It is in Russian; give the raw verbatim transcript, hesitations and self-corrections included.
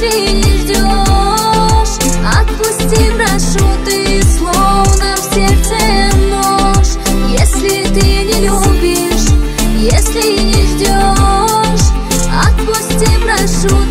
если не ждешь. Отпусти, прошу, ты словно в сердце нож. Если ты не любишь, если не ждешь, отпусти, прошу.